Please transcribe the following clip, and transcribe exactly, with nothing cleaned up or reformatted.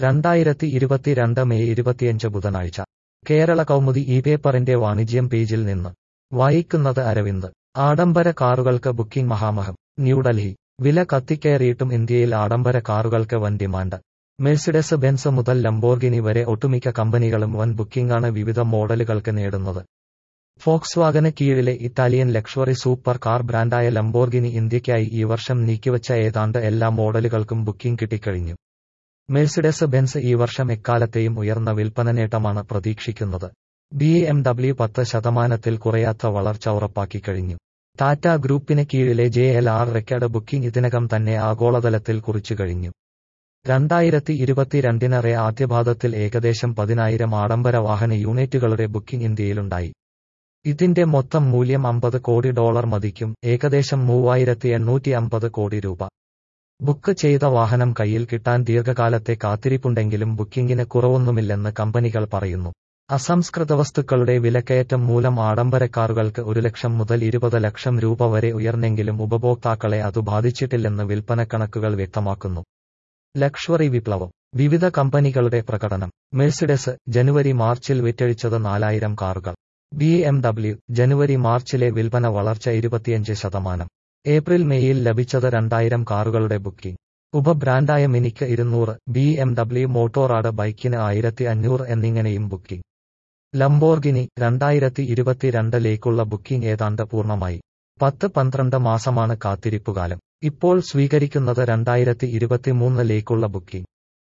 രണ്ടായിരത്തി ഇരുപത്തിരണ്ട് മെയ് ഇരുപത്തിയഞ്ച് ബുധനാഴ്ച കേരള കൗമുദി ഈ പേപ്പറിന്റെ വാണിജ്യം പേജിൽ നിന്ന് വായിക്കുന്നത് അരവിന്ദ്. ആഡംബര കാറുകൾക്ക് ബുക്കിംഗ് മഹാമഹം. ന്യൂഡൽഹി. വില കത്തിക്കയറിയിട്ടും ഇന്ത്യയിൽ ആഡംബര കാറുകൾക്ക് വൻ ഡിമാൻഡ്. മെഴ്സിഡസ് ബെൻസ് മുതൽ ലംബോർഗിനി വരെ ഒട്ടുമിക്ക കമ്പനികളും വൻ ബുക്കിംഗാണ് വിവിധ മോഡലുകൾക്ക് നേടുന്നത്. ഫോക്സ്വാഗന് കീഴിലെ ഇറ്റാലിയൻ ലക്ഷറി സൂപ്പർ കാർ ബ്രാൻഡായ ലംബോർഗിനി ഇന്ത്യയ്ക്കായി ഈ വർഷം നീക്കിവച്ച ഏതാണ്ട് എല്ലാ മോഡലുകൾക്കും ബുക്കിംഗ് കിട്ടിക്കഴിഞ്ഞു. മെഴ്സിഡസ് ബെൻസ് ഈ വർഷം എക്കാലത്തെയും ഉയർന്ന വിൽപ്പന നേട്ടമാണ് പ്രതീക്ഷിക്കുന്നത്. ബി എം ഡബ്ല്യു പത്ത് ശതമാനത്തിൽ കുറയാത്ത വളർച്ച ഉറപ്പാക്കിക്കഴിഞ്ഞു. ടാറ്റ ഗ്രൂപ്പിന് കീഴിലെ J L R record booking ഇതിനകം തന്നെ ആഗോളതലത്തിൽ കുറിച്ചു കഴിഞ്ഞു. രണ്ടായിരത്തി ഇരുപത്തിരണ്ടിനറെ ആദ്യപാദത്തിൽ ഏകദേശം പതിനായിരം ആഡംബര വാഹന യൂണിറ്റുകളുടെ ബുക്കിംഗ് ഇന്ത്യയിലുണ്ടായി. ഇതിന്റെ മൊത്തം മൂല്യം അമ്പത് കോടി ഡോളർ മതിക്കും, ഏകദേശം മൂവായിരത്തി എണ്ണൂറ്റി അമ്പത് കോടി രൂപ. ബുക്ക് ചെയ്ത വാഹനം കയ്യിൽ കിട്ടാൻ ദീർഘകാലത്തെ കാത്തിരിപ്പുണ്ടെങ്കിലും ബുക്കിംഗിന് കുറവൊന്നുമില്ലെന്ന് കമ്പനികൾ പറയുന്നു. അസംസ്കൃത വസ്തുക്കളുടെ വിലക്കയറ്റം മൂലം ആഡംബര കാറുകൾക്ക് ഒരു ലക്ഷം മുതൽ ഇരുപത് ലക്ഷം രൂപ വരെ ഉയർന്നെങ്കിലും ഉപഭോക്താക്കളെ അത് ബാധിച്ചിട്ടില്ലെന്ന് വിൽപ്പനക്കണക്കുകൾ വ്യക്തമാക്കുന്നു. ലക്ഷറി വിപ്ലവം. വിവിധ കമ്പനികളുടെ പ്രകടനം. മെഴ്സിഡസ് ജനുവരി മാർച്ചിൽ വിറ്റഴിച്ചത് നാലായിരം കാറുകൾ. ബി എം ഡബ്ല്യു ജനുവരി മാർച്ചിലെ വിൽപ്പന വളർച്ച ഇരുപത്തിയഞ്ച് ശതമാനം. ഏപ്രിൽ മെയ്യിൽ ലഭിച്ചത് രണ്ടായിരം കാറുകളുടെ ബുക്കിംഗ്. ഉപബ്രാൻഡായ മിനിക്ക് ഇരുന്നൂറ്, ബി എം ഡബ്ല്യു മോട്ടോറാഡ് ബൈക്കിന് ആയിരത്തി അഞ്ഞൂറ് എന്നിങ്ങനെയും ബുക്കിംഗ്. ലംബോർഗിനി രണ്ടായിരത്തി ഇരുപത്തിരണ്ടിലേക്കുള്ള ബുക്കിംഗ് ഏതാണ്ട് പൂർണ്ണമായി. പത്ത് പന്ത്രണ്ട് മാസമാണ് കാത്തിരിപ്പുകാലം. ഇപ്പോൾ സ്വീകരിക്കുന്നത് രണ്ടായിരത്തി ഇരുപത്തിമൂന്നിലേക്കുള്ള ബുക്കിംഗ്.